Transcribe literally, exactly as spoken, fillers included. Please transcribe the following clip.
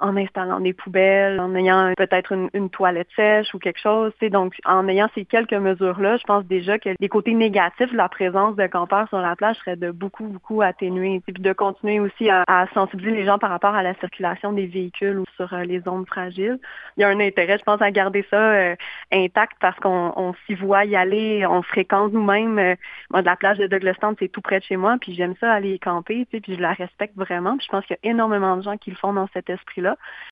en installant des poubelles, en ayant peut-être une, une toilette sèche ou quelque chose. Tu sais. Donc, en ayant ces quelques mesures-là, je pense déjà que les côtés négatifs de la présence de campeurs sur la plage seraient de beaucoup, beaucoup atténués. Puis de continuer aussi à, à sensibiliser les gens par rapport à la circulation des véhicules ou sur euh, les zones fragiles. Il y a un intérêt, je pense, à garder ça euh, intact parce qu'on on s'y voit y aller, on fréquente nous-mêmes. Euh, moi, de la plage de Douglas Town, c'est tout près de chez moi, puis j'aime ça aller y camper, tu sais, puis je la respecte vraiment. Puis je pense qu'il y a énormément de gens qui le font dans cet esprit-là.